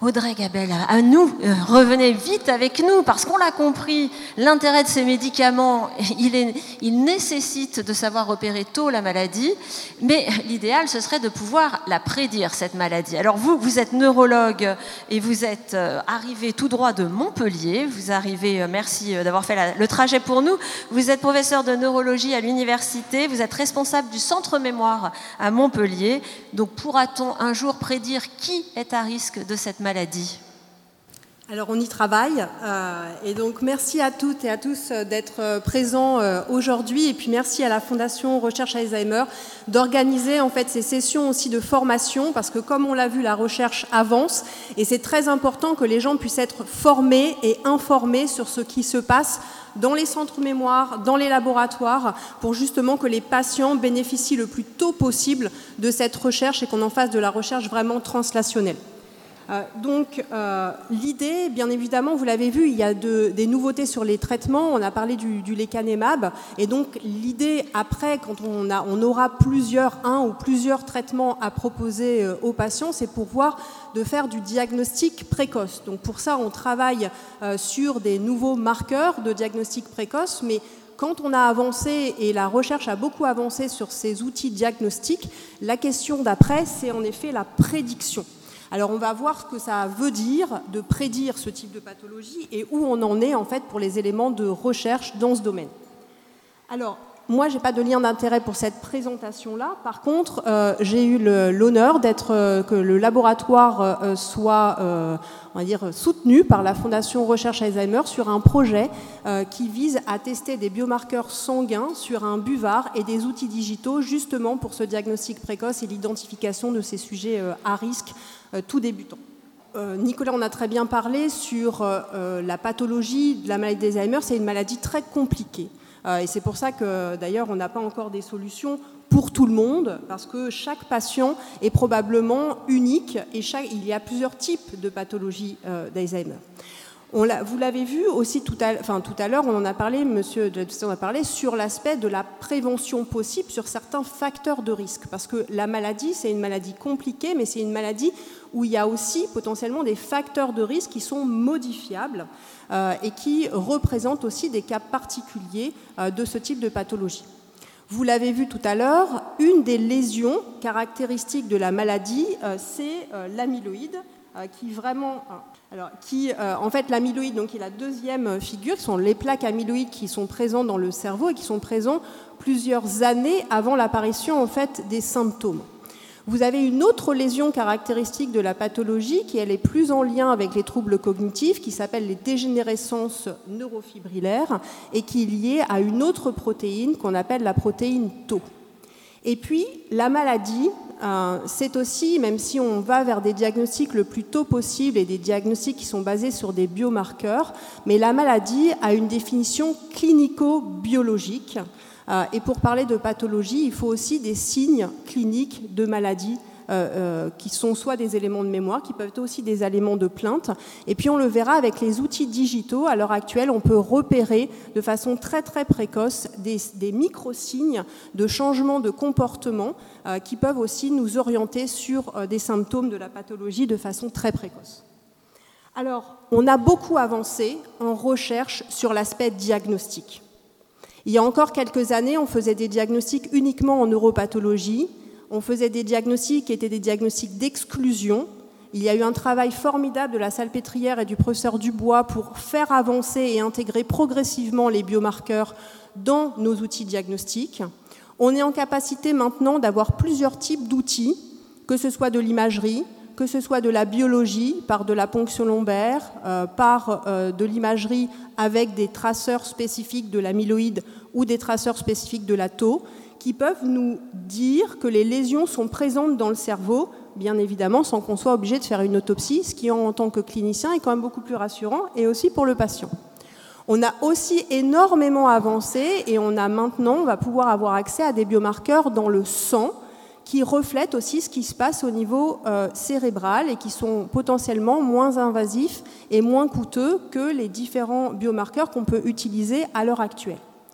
Audrey Gabelle, à nous, revenez vite avec nous, parce qu'on l'a compris, l'intérêt de ces médicaments, il nécessite de savoir repérer tôt la maladie, mais l'idéal, ce serait de pouvoir la prédire, cette maladie. Alors vous êtes neurologue et vous êtes arrivé tout droit de Montpellier, vous arrivez, merci d'avoir fait le trajet pour nous, vous êtes professeur de neurologie à l'université, vous êtes responsable du centre mémoire à Montpellier, donc pourra-t-on un jour prédire qui est à risque de cette maladie? Alors on y travaille et donc merci à toutes et à tous d'être présents aujourd'hui et puis merci à la Fondation Recherche Alzheimer d'organiser en fait ces sessions aussi de formation parce que comme on l'a vu, la recherche avance et c'est très important que les gens puissent être formés et informés sur ce qui se passe dans les centres mémoire, dans les laboratoires, pour justement que les patients bénéficient le plus tôt possible de cette recherche et qu'on en fasse de la recherche vraiment translationnelle. L'idée, bien évidemment, vous l'avez vu, il y a des nouveautés sur les traitements. On a parlé du lecanemab. Et donc, l'idée, après, quand on aura un ou plusieurs traitements à proposer aux patients, c'est de faire du diagnostic précoce. Donc, pour ça, on travaille sur des nouveaux marqueurs de diagnostic précoce, mais quand on a avancé, et la recherche a beaucoup avancé sur ces outils diagnostiques, la question d'après, c'est en effet la prédiction. Alors on va voir ce que ça veut dire de prédire ce type de pathologie et où on en est en fait pour les éléments de recherche dans ce domaine. Alors moi j'ai pas de lien d'intérêt pour cette présentation-là. Par contre j'ai eu l'honneur que le laboratoire soit on va dire soutenu par la Fondation Recherche Alzheimer sur un projet qui vise à tester des biomarqueurs sanguins sur un buvard et des outils digitaux justement pour ce diagnostic précoce et l'identification de ces sujets à risque tout débutant. Nicolas en a très bien parlé sur la pathologie de la maladie d'Alzheimer. C'est une maladie très compliquée. Et c'est pour ça que, d'ailleurs, on n'a pas encore des solutions pour tout le monde, parce que chaque patient est probablement unique et il y a plusieurs types de pathologies d'Alzheimer. Vous l'avez vu aussi tout à l'heure, on en a parlé, monsieur Jefferson a parlé, sur l'aspect de la prévention possible sur certains facteurs de risque. Parce que la maladie, c'est une maladie compliquée, mais c'est une maladie où il y a aussi potentiellement des facteurs de risque qui sont modifiables et qui représentent aussi des cas particuliers de ce type de pathologie. Vous l'avez vu tout à l'heure, une des lésions caractéristiques de la maladie, c'est l'amyloïde, en fait, l'amyloïde, donc, est la deuxième figure, ce sont les plaques amyloïdes qui sont présentes dans le cerveau et qui sont présentes plusieurs années avant l'apparition en fait, des symptômes. Vous avez une autre lésion caractéristique de la pathologie qui elle est plus en lien avec les troubles cognitifs, qui s'appelle les dégénérescences neurofibrillaires et qui est liée à une autre protéine qu'on appelle la protéine Tau. Et puis, la maladie, c'est aussi, même si on va vers des diagnostics le plus tôt possible et des diagnostics qui sont basés sur des biomarqueurs, mais la maladie a une définition clinico-biologique. Et pour parler de pathologie, il faut aussi des signes cliniques de maladie qui sont soit des éléments de mémoire, qui peuvent être aussi des éléments de plainte. Et puis on le verra avec les outils digitaux. À l'heure actuelle, on peut repérer de façon très très précoce des micro-signes de changement de comportement qui peuvent aussi nous orienter sur des symptômes de la pathologie de façon très précoce. Alors, on a beaucoup avancé en recherche sur l'aspect diagnostique. Il y a encore quelques années, on faisait des diagnostics uniquement en neuropathologie. On faisait des diagnostics qui étaient des diagnostics d'exclusion. Il y a eu un travail formidable de la Salpêtrière et du professeur Dubois pour faire avancer et intégrer progressivement les biomarqueurs dans nos outils diagnostiques. On est en capacité maintenant d'avoir plusieurs types d'outils, que ce soit de l'imagerie, que ce soit de la biologie, par de la ponction lombaire, par de l'imagerie avec des traceurs spécifiques de l'amyloïde ou des traceurs spécifiques de la Tau, qui peuvent nous dire que les lésions sont présentes dans le cerveau, bien évidemment, sans qu'on soit obligé de faire une autopsie, ce qui, en tant que clinicien, est quand même beaucoup plus rassurant, et aussi pour le patient. On a aussi énormément avancé, et on va pouvoir avoir accès à des biomarqueurs dans le sang, qui reflètent aussi ce qui se passe au niveau cérébral, et qui sont potentiellement moins invasifs et moins coûteux que les différents biomarqueurs qu'on peut utiliser à l'heure actuelle.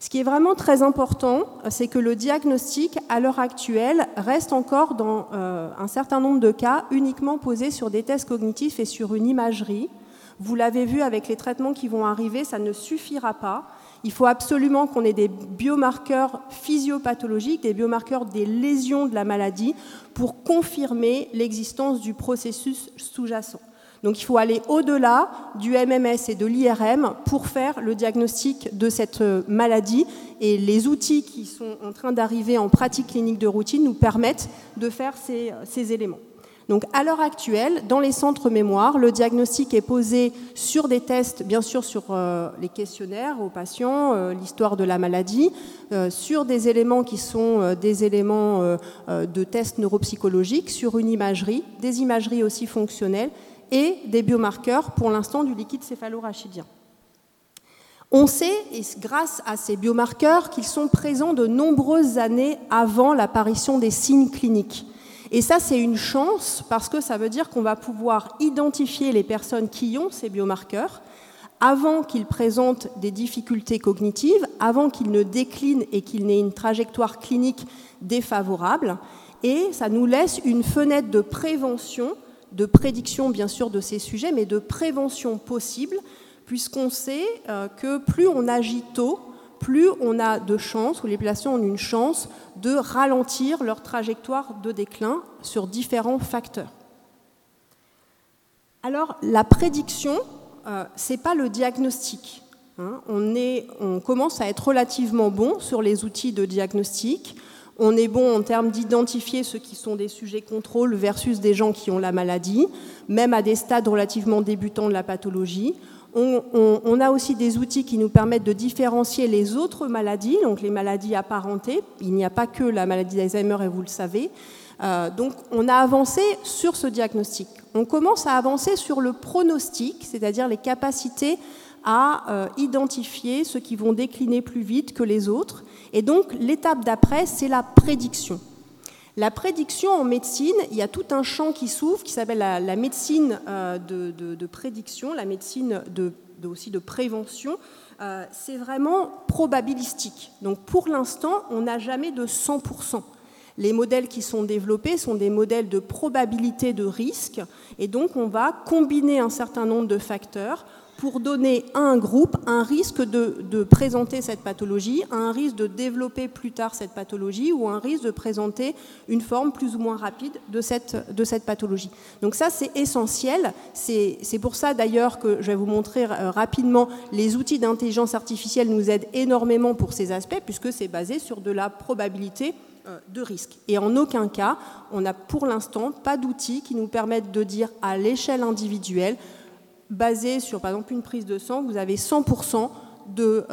Ce qui est vraiment très important, c'est que le diagnostic, à l'heure actuelle, reste encore dans un certain nombre de cas uniquement posé sur des tests cognitifs et sur une imagerie. Vous l'avez vu avec les traitements qui vont arriver, ça ne suffira pas. Il faut absolument qu'on ait des biomarqueurs physiopathologiques, des biomarqueurs des lésions de la maladie pour confirmer l'existence du processus sous-jacent. Donc il faut aller au-delà du MMS et de l'IRM pour faire le diagnostic de cette maladie. Et les outils qui sont en train d'arriver en pratique clinique de routine nous permettent de faire ces éléments. Donc à l'heure actuelle, dans les centres mémoire, le diagnostic est posé sur des tests, bien sûr sur les questionnaires aux patients, l'histoire de la maladie, sur des éléments qui sont des éléments de tests neuropsychologiques, sur une imagerie, des imageries aussi fonctionnelles, et des biomarqueurs, pour l'instant, du liquide céphalo-rachidien. On sait, et grâce à ces biomarqueurs, qu'ils sont présents de nombreuses années avant l'apparition des signes cliniques. Et ça, c'est une chance, parce que ça veut dire qu'on va pouvoir identifier les personnes qui ont ces biomarqueurs avant qu'ils présentent des difficultés cognitives, avant qu'ils ne déclinent et qu'ils n'aient une trajectoire clinique défavorable. Et ça nous laisse une fenêtre de prévention, de prédiction bien sûr de ces sujets, mais de prévention possible, puisqu'on sait que plus on agit tôt, plus on a de chances, ou les patients ont une chance de ralentir leur trajectoire de déclin sur différents facteurs. Alors, la prédiction, ce n'est pas le diagnostic. On commence à être relativement bon sur les outils de diagnostic. On est bon en termes d'identifier ceux qui sont des sujets contrôle versus des gens qui ont la maladie, même à des stades relativement débutants de la pathologie. On a aussi des outils qui nous permettent de différencier les autres maladies, donc les maladies apparentées. Il n'y a pas que la maladie d'Alzheimer, et vous le savez. Donc on a avancé sur ce diagnostic. On commence à avancer sur le pronostic, c'est-à-dire les capacités à identifier ceux qui vont décliner plus vite que les autres. Et donc l'étape d'après, c'est la prédiction. La prédiction en médecine, il y a tout un champ qui s'ouvre qui s'appelle la médecine de prédiction, la médecine aussi de prévention. C'est vraiment probabilistique. Donc pour l'instant, on n'a jamais de 100%. Les modèles qui sont développés sont des modèles de probabilité de risque, et donc on va combiner un certain nombre de facteurs pour donner à un groupe un risque de présenter cette pathologie, un risque de développer plus tard cette pathologie ou un risque de présenter une forme plus ou moins rapide de cette pathologie. Donc ça, c'est essentiel. C'est pour ça d'ailleurs que je vais vous montrer rapidement, les outils d'intelligence artificielle nous aident énormément pour ces aspects, puisque c'est basé sur de la probabilité de risque. Et en aucun cas, on n'a pour l'instant pas d'outils qui nous permettent de dire à l'échelle individuelle, basé sur, par exemple, une prise de sang, vous avez 100% de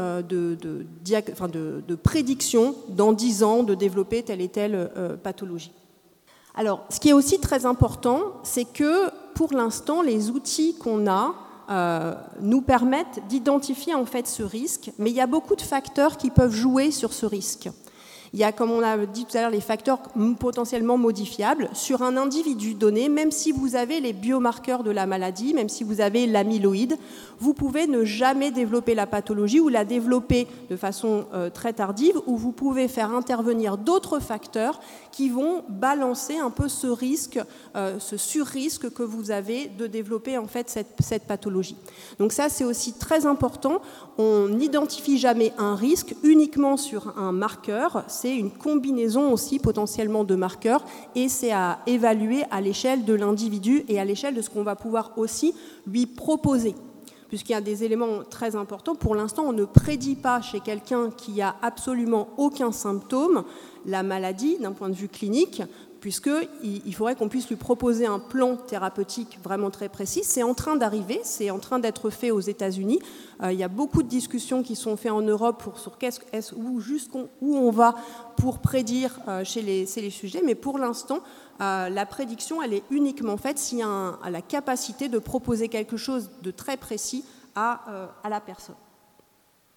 prédiction dans 10 ans de développer telle et telle pathologie. Alors, ce qui est aussi très important, c'est que, pour l'instant, les outils qu'on a nous permettent d'identifier en fait ce risque, mais il y a beaucoup de facteurs qui peuvent jouer sur ce risque. Il y a, comme on a dit tout à l'heure, les facteurs potentiellement modifiables sur un individu donné. Même si vous avez les biomarqueurs de la maladie, même si vous avez l'amyloïde, vous pouvez ne jamais développer la pathologie ou la développer de façon très tardive, ou vous pouvez faire intervenir d'autres facteurs qui vont balancer un peu ce risque, ce sur-risque que vous avez de développer en fait cette pathologie. Donc ça, c'est aussi très important. On n'identifie jamais un risque uniquement sur un marqueur. C'est une combinaison aussi potentiellement de marqueurs, et c'est à évaluer à l'échelle de l'individu et à l'échelle de ce qu'on va pouvoir aussi lui proposer. Puisqu'il y a des éléments très importants. Pour l'instant, on ne prédit pas chez quelqu'un qui a absolument aucun symptôme la maladie d'un point de vue clinique, puisqu'il faudrait qu'on puisse lui proposer un plan thérapeutique vraiment très précis. C'est en train d'arriver, c'est en train d'être fait aux États-Unis. Il y a beaucoup de discussions qui sont faites en Europe sur où on va pour prédire chez les sujets, mais pour l'instant, la prédiction, elle est uniquement faite s'il y a la capacité de proposer quelque chose de très précis à la personne.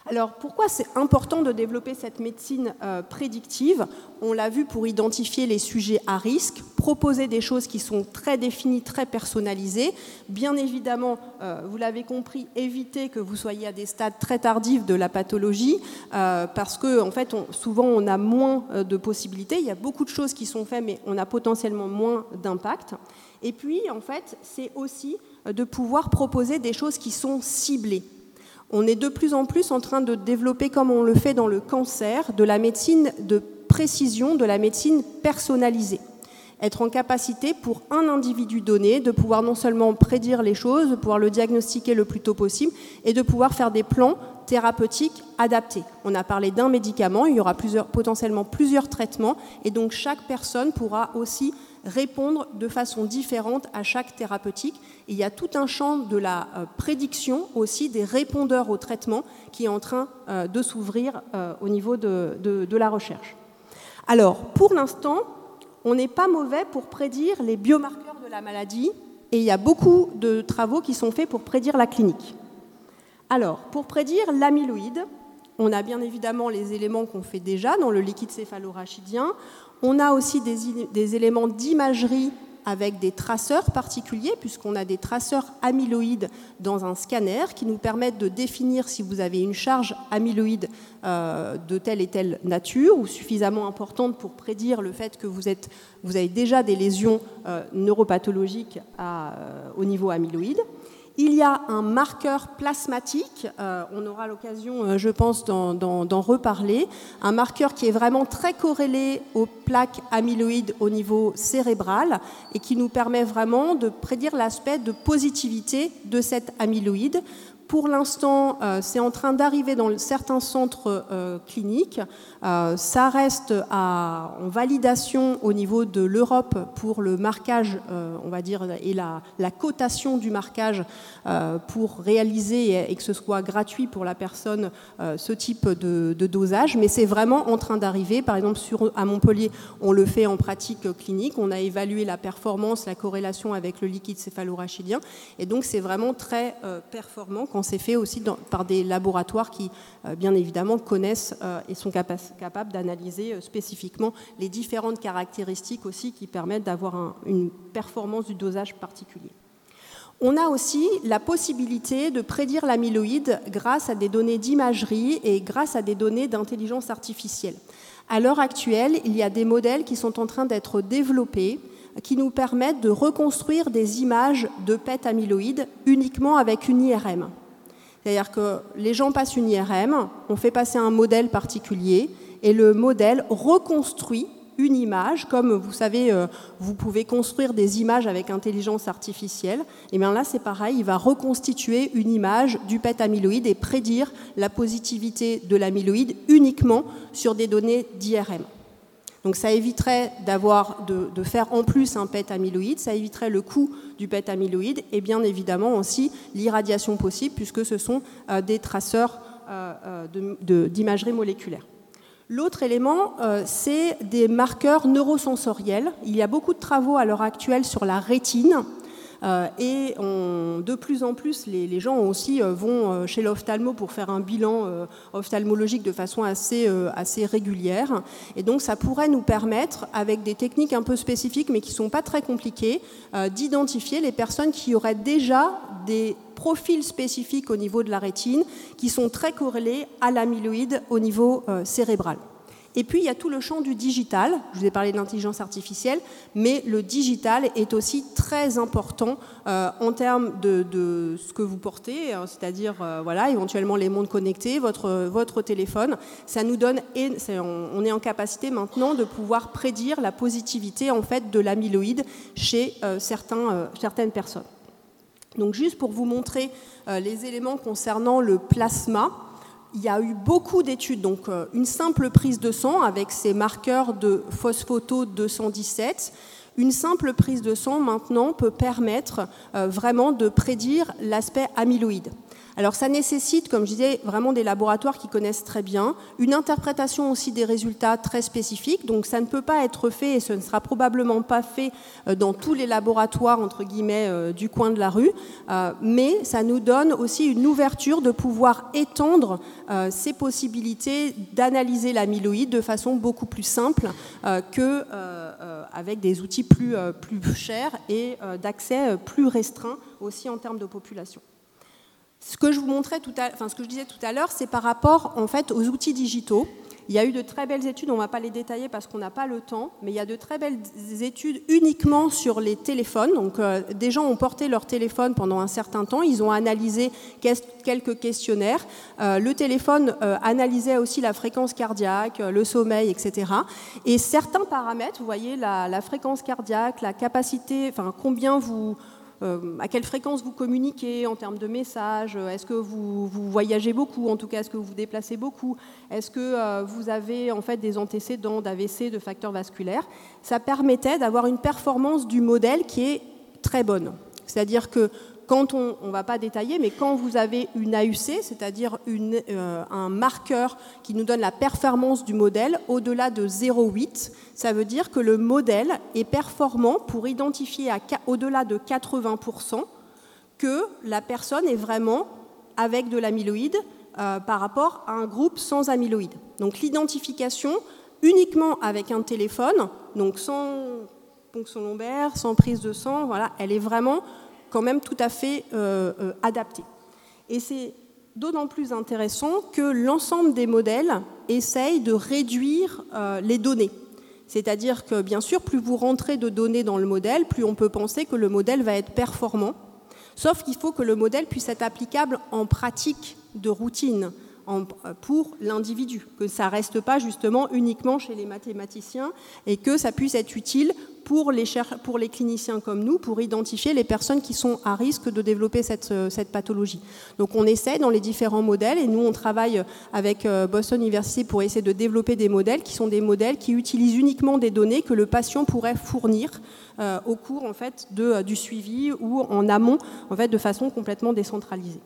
Alors, pourquoi c'est important de développer cette médecine prédictive? On l'a vu pour identifier les sujets à risque, proposer des choses qui sont très définies, très personnalisées. Bien évidemment, vous l'avez compris, éviter que vous soyez à des stades très tardifs de la pathologie, parce que en fait, souvent, on a moins de possibilités. Il y a beaucoup de choses qui sont faites, mais on a potentiellement moins d'impact. Et puis, en fait, c'est aussi de pouvoir proposer des choses qui sont ciblées. On est de plus en plus en train de développer, comme on le fait dans le cancer, de la médecine de précision, de la médecine personnalisée. Être en capacité pour un individu donné de pouvoir non seulement prédire les choses, de pouvoir le diagnostiquer le plus tôt possible et de pouvoir faire des plans thérapeutiques adaptés. On a parlé d'un médicament, il y aura potentiellement plusieurs traitements et donc chaque personne pourra aussi répondre de façon différente à chaque thérapeutique. Et il y a tout un champ de la prédiction aussi des répondeurs au traitement qui est en train de s'ouvrir au niveau de la recherche. Alors, pour l'instant, on n'est pas mauvais pour prédire les biomarqueurs de la maladie et il y a beaucoup de travaux qui sont faits pour prédire la clinique. Alors, pour prédire l'amyloïde, on a bien évidemment les éléments qu'on fait déjà dans le liquide céphalorachidien. On a aussi des éléments d'imagerie avec des traceurs particuliers, puisqu'on a des traceurs amyloïdes dans un scanner qui nous permettent de définir si vous avez une charge amyloïde de telle et telle nature ou suffisamment importante pour prédire le fait que vous avez déjà des lésions neuropathologiques au niveau amyloïde. Il y a un marqueur plasmatique, on aura l'occasion, je pense, d'en reparler, un marqueur qui est vraiment très corrélé aux plaques amyloïdes au niveau cérébral et qui nous permet vraiment de prédire l'aspect de positivité de cette amyloïde. Pour l'instant, c'est en train d'arriver dans certains centres cliniques. Ça reste en validation au niveau de l'Europe pour le marquage, on va dire, et la cotation du marquage pour réaliser et que ce soit gratuit pour la personne ce type de dosage. Mais c'est vraiment en train d'arriver. Par exemple, à Montpellier, on le fait en pratique clinique. On a évalué la performance, la corrélation avec le liquide céphalorachidien. Et donc, c'est vraiment très performant quand c'est fait aussi par des laboratoires qui, bien évidemment, connaissent et sont capables d'analyser spécifiquement les différentes caractéristiques aussi qui permettent d'avoir une performance du dosage particulier. On a aussi la possibilité de prédire l'amyloïde grâce à des données d'imagerie et grâce à des données d'intelligence artificielle. À l'heure actuelle, il y a des modèles qui sont en train d'être développés qui nous permettent de reconstruire des images de PET amyloïde uniquement avec une IRM. C'est-à-dire que les gens passent une IRM, on fait passer un modèle particulier et le modèle reconstruit une image, comme vous savez, vous pouvez construire des images avec intelligence artificielle. Et bien là, c'est pareil, il va reconstituer une image du PET amyloïde et prédire la positivité de l'amyloïde uniquement sur des données d'IRM. Donc ça éviterait de faire en plus un PET amyloïde, ça éviterait le coût du PET amyloïde et bien évidemment aussi l'irradiation possible puisque ce sont des traceurs d'imagerie moléculaire. L'autre élément, c'est des marqueurs neurosensoriels. Il y a beaucoup de travaux à l'heure actuelle sur la rétine. Et de plus en plus, les gens aussi vont chez l'ophtalmo pour faire un bilan ophtalmologique de façon assez régulière. Et donc, ça pourrait nous permettre, avec des techniques un peu spécifiques, mais qui ne sont pas très compliquées, d'identifier les personnes qui auraient déjà des profils spécifiques au niveau de la rétine, qui sont très corrélés à l'amyloïde au niveau cérébral. Et puis, il y a tout le champ du digital. Je vous ai parlé de l'intelligence artificielle, mais le digital est aussi très important en termes de ce que vous portez, c'est-à-dire éventuellement les montres connectées, votre téléphone. Ça nous donne, on est en capacité maintenant de pouvoir prédire la positivité en fait, de l'amyloïde chez certaines personnes. Donc, juste pour vous montrer les éléments concernant le plasma, il y a eu beaucoup d'études, donc une simple prise de sang avec ces marqueurs de phosphoto 217. Une simple prise de sang maintenant peut permettre vraiment de prédire l'aspect amyloïde. Alors ça nécessite, comme je disais, vraiment des laboratoires qui connaissent très bien, une interprétation aussi des résultats très spécifiques, donc ça ne peut pas être fait et ce ne sera probablement pas fait dans tous les laboratoires, entre guillemets, du coin de la rue, mais ça nous donne aussi une ouverture de pouvoir étendre ces possibilités d'analyser l'amyloïde de façon beaucoup plus simple qu'avec des outils plus chers et d'accès plus restreint aussi en termes de population. Ce que je disais tout à l'heure, c'est par rapport en fait aux outils digitaux. Il y a eu de très belles études, on ne va pas les détailler parce qu'on n'a pas le temps, mais il y a de très belles études uniquement sur les téléphones. Donc, des gens ont porté leur téléphone pendant un certain temps, ils ont analysé quelques questionnaires. Le téléphone analysait aussi la fréquence cardiaque, le sommeil, etc. Et certains paramètres, vous voyez, la fréquence cardiaque, la capacité, combien à quelle fréquence vous communiquez en termes de messages, est-ce que vous voyagez beaucoup, en tout cas est-ce que vous vous déplacez beaucoup, est-ce que vous avez en fait des antécédents d'AVC, de facteurs vasculaires, ça permettait d'avoir une performance du modèle qui est très bonne. C'est-à-dire que quand on ne va pas détailler, mais quand vous avez une AUC, c'est-à-dire un marqueur qui nous donne la performance du modèle au-delà de 0,8, ça veut dire que le modèle est performant pour identifier au-delà de 80% que la personne est vraiment avec de l'amyloïde par rapport à un groupe sans amyloïde. Donc l'identification uniquement avec un téléphone, donc sans ponction lombaire, sans prise de sang, voilà, elle est vraiment quand même tout à fait adapté. Et c'est d'autant plus intéressant que l'ensemble des modèles essayent de réduire les données. C'est-à-dire que, bien sûr, plus vous rentrez de données dans le modèle, plus on peut penser que le modèle va être performant. Sauf qu'il faut que le modèle puisse être applicable en pratique de routine pour l'individu, que ça ne reste pas justement uniquement chez les mathématiciens et que ça puisse être utile pour les cliniciens comme nous, pour identifier les personnes qui sont à risque de développer cette pathologie. Donc on essaie dans les différents modèles, et nous on travaille avec Boston University pour essayer de développer des modèles qui sont des modèles qui utilisent uniquement des données que le patient pourrait fournir au cours en fait, du suivi ou en amont en fait, de façon complètement décentralisée.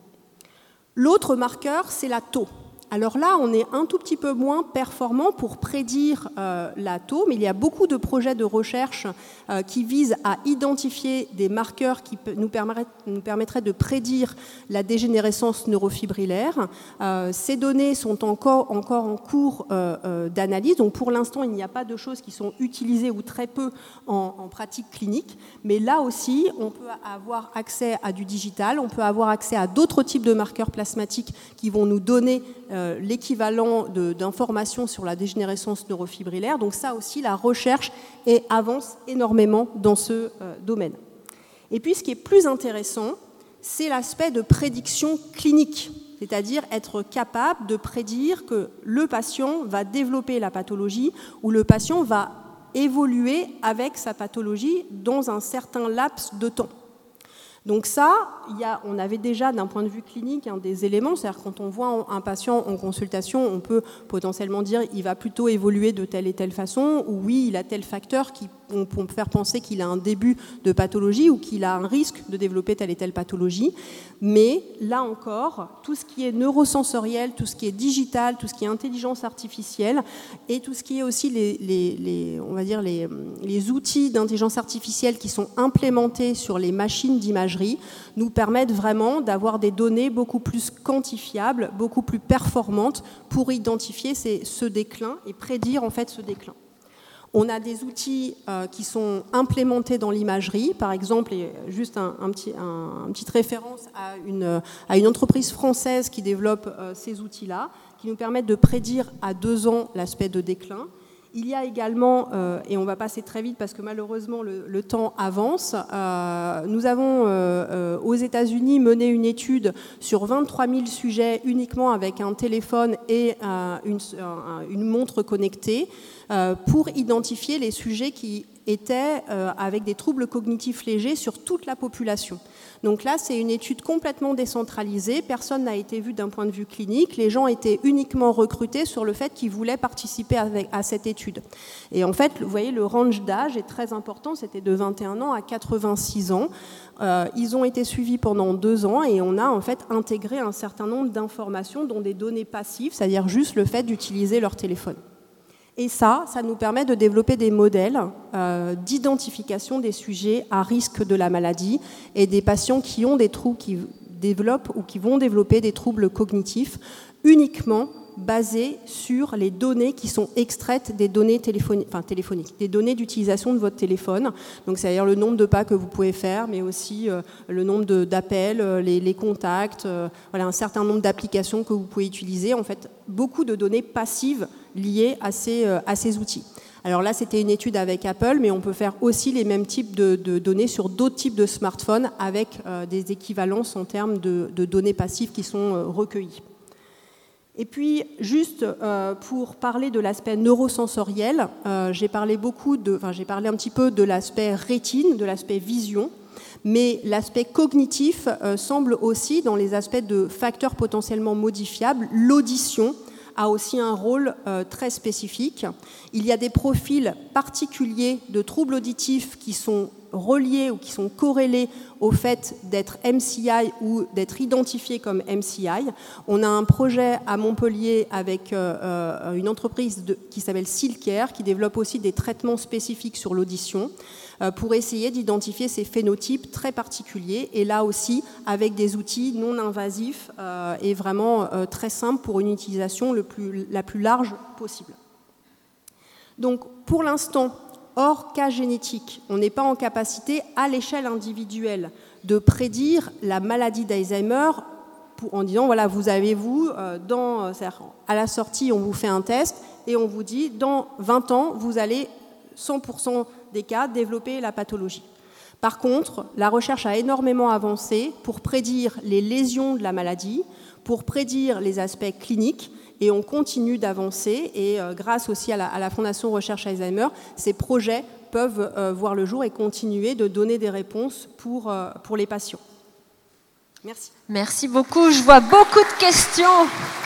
L'autre marqueur, c'est la tau. Alors là, on est un tout petit peu moins performant pour prédire la tau, mais il y a beaucoup de projets de recherche qui visent à identifier des marqueurs qui nous permettraient de prédire la dégénérescence neurofibrillaire. Ces données sont encore en cours d'analyse, donc pour l'instant, il n'y a pas de choses qui sont utilisées ou très peu en pratique clinique, mais là aussi, on peut avoir accès à du digital, on peut avoir accès à d'autres types de marqueurs plasmatiques qui vont nous donner l'équivalent d'informations sur la dégénérescence neurofibrillaire. Donc ça aussi, la recherche avance énormément dans ce domaine. Et puis, ce qui est plus intéressant, c'est l'aspect de prédiction clinique, c'est-à-dire être capable de prédire que le patient va développer la pathologie ou le patient va évoluer avec sa pathologie dans un certain laps de temps. Donc ça, on avait déjà d'un point de vue clinique des éléments, c'est-à-dire quand on voit un patient en consultation, on peut potentiellement dire il va plutôt évoluer de telle et telle façon, ou oui, il a tel facteur qui peut faire penser qu'il a un début de pathologie ou qu'il a un risque de développer telle et telle pathologie. Mais là encore, tout ce qui est neurosensoriel, tout ce qui est digital, tout ce qui est intelligence artificielle et tout ce qui est aussi les outils d'intelligence artificielle qui sont implémentés sur les machines d'imagerie nous permettent vraiment d'avoir des données beaucoup plus quantifiables, beaucoup plus performantes pour identifier ce déclin et prédire en fait ce déclin. On a des outils qui sont implémentés dans l'imagerie, par exemple, et juste une petite référence à une entreprise française qui développe ces outils-là, qui nous permettent de prédire à 2 ans l'aspect de déclin. Il y a également, et on va passer très vite parce que malheureusement le temps avance, nous avons aux États-Unis mené une étude sur 23 000 sujets uniquement avec un téléphone et une montre connectée pour identifier les sujets qui étaient avec des troubles cognitifs légers sur toute la population. Donc là, c'est une étude complètement décentralisée, personne n'a été vu d'un point de vue clinique, les gens étaient uniquement recrutés sur le fait qu'ils voulaient participer à cette étude. Et en fait, vous voyez, le range d'âge est très important, c'était de 21 ans à 86 ans. Ils ont été suivis pendant 2 ans et on a en fait intégré un certain nombre d'informations, dont des données passives, c'est-à-dire juste le fait d'utiliser leur téléphone. Et ça nous permet de développer des modèles d'identification des sujets à risque de la maladie et des patients qui ont des troubles, qui développent ou qui vont développer des troubles cognitifs uniquement basés sur les données qui sont extraites des données téléphoniques, des données d'utilisation de votre téléphone. Donc, c'est-à-dire le nombre de pas que vous pouvez faire, mais aussi le nombre d'appels, les contacts, voilà, un certain nombre d'applications que vous pouvez utiliser. En fait, beaucoup de données passives liées à ces outils. Alors là, c'était une étude avec Apple, mais on peut faire aussi les mêmes types de données sur d'autres types de smartphones avec des équivalences en termes de données passives qui sont recueillies. Et puis, juste pour parler de l'aspect neurosensoriel, j'ai parlé un petit peu de l'aspect rétine, de l'aspect vision, mais l'aspect cognitif semble aussi, dans les aspects de facteurs potentiellement modifiables, l'audition a aussi un rôle très spécifique. Il y a des profils particuliers de troubles auditifs qui sont reliés ou qui sont corrélés au fait d'être MCI ou d'être identifiés comme MCI. On a un projet à Montpellier avec une entreprise qui s'appelle Silcare qui développe aussi des traitements spécifiques sur l'audition pour essayer d'identifier ces phénotypes très particuliers et là aussi avec des outils non invasifs et vraiment très simples pour une utilisation la plus large possible. Donc pour l'instant, hors cas génétique, on n'est pas en capacité, à l'échelle individuelle, de prédire la maladie d'Alzheimer en disant, voilà, à la sortie, on vous fait un test et on vous dit, dans 20 ans, vous allez, 100% des cas, développer la pathologie. Par contre, la recherche a énormément avancé pour prédire les lésions de la maladie, pour prédire les aspects cliniques, et on continue d'avancer et grâce aussi à la Fondation Recherche Alzheimer, ces projets peuvent voir le jour et continuer de donner des réponses pour les patients. Merci. Merci beaucoup. Je vois beaucoup de questions.